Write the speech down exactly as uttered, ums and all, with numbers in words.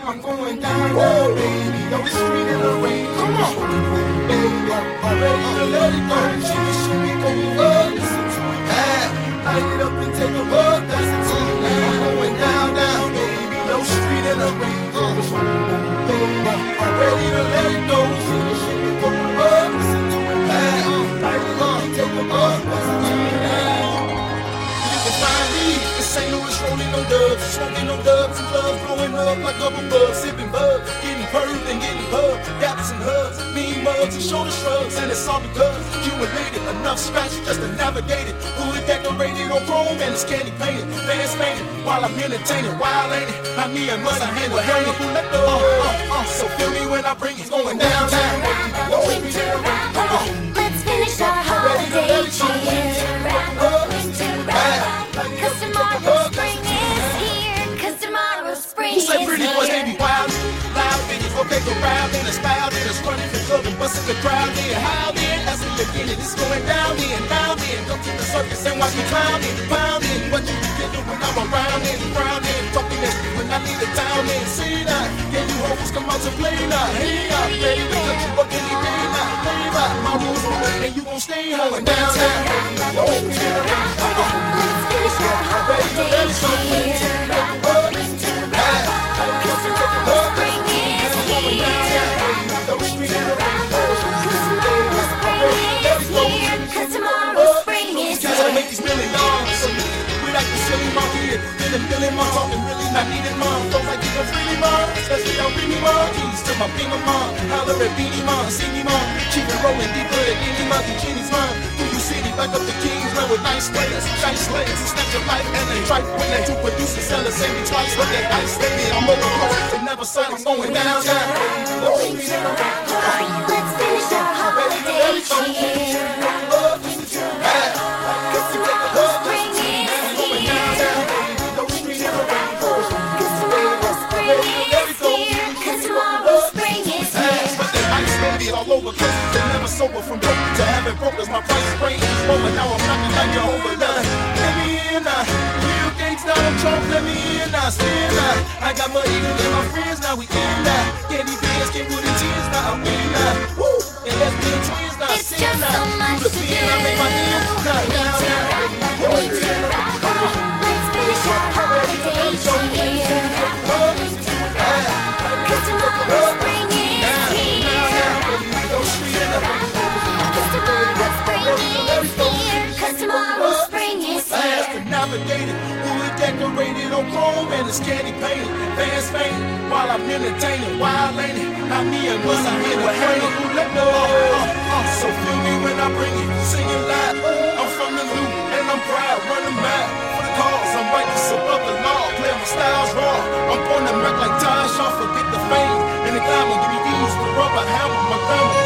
I'm going down, down, baby. No street in the rain. Come on, baby. I'm ready to let it go. Shimmy, shimmy, go up. Listen to it. Ah, light it up and take a bug. That's the team. I'm going down, down, baby. No street in the rain. Baby, I'm ready to let it go. Shimmy, shimmy, go up. Listen to it. Ah, light it up and take a bug. That's the team. Saint Louis rolling no dubs, smoking no dubs and gloves, blowing up like bubble bugs, sipping bug, getting purred and getting pub, gaps and hugs, mean mugs and shoulder shrugs, and it's all because you related enough scratch just to navigate it. Fully decorated on chrome and it's candy painted, fans painted while I'm entertaining. Wild ain't it? I'm me and mother hand with hanging. Uh, uh, uh, so feel me when I bring it going down, down. Winter round, come on, let's finish our holiday cheer. Winter round, cause tomorrow spring is here. Cause tomorrow spring is here. Who say pretty boys they be wild? Loud bitches, okay, go round and it's loud and it's running the club and busting the crowd in. How then? As we begin it, it's going down in, down in. Go to the circus and watch me pounding, pounding. What you begin to when I'm around and round and talking that when I leave the town and see that. Can you hoes come out to play now? Hey, I'm ready to cut you up any day now. Play by my rules, and you gon' stay going down, down. Winter round, come on, let's finish our holiday cheer. Winter round, cause tomorrow spring is here. Winter round, cause tomorrow spring is here. Cause tomorrow spring is Cause I here. make these million dollars. So we like the silly monkey, feeling feeling my talking really not needed mom. Folks like you can freely mom, especially on Beanie Mom. Keys to my finger mom, holler at Beanie Mom, see me mom. Keep it rolling deeper than any monkey Genie's mom. Through you city, back up the kings, run with nice players, shine slayers, and snatch your life and they try when they two produce and sell the same twice. But that ice baby, I'm over close, they never said I'm going down, down. Winter round, come on, let's finish our holiday cheer. Winter round, cause tomorrow spring is here. Winter round, cause tomorrow spring is here. Cause tomorrow spring is here. But that ice baby all over cause they never sober from broke to having broke as my price range is over. Now I'm knocking like you're overdone. Let me in now, real gangsta, I'm drunk, let me in now, spin now. I got my eagle and my friends, now we in now. Candy beans, can't put in tears, now I'm in now. Woo! And let's be twins now, It's sin just now. so much Do the to do. fin, I make my hands now, now, Winter now. round, winter round, come on, let's finish our holiday cheer. Winter round, cause tomorrow spring is here. Winter round, cause tomorrow spring is here. Cause tomorrow spring is Fast here. and navigated, fully decorated on chrome and it's candy painted. Fans fainted while I'm entertaining. Wild ain't it? I'm me and Buzz, I'm here with hanging. Let me uh, uh, uh, so feel me when I bring it, singing loud. I'm from the loop and I'm proud, running mad for the cause. I'm righteous above the law, play my styles raw. I'm on the wreck like Ty Shaw, forget the fame and the glamour. Give me these, the rubber hammer, my grandma.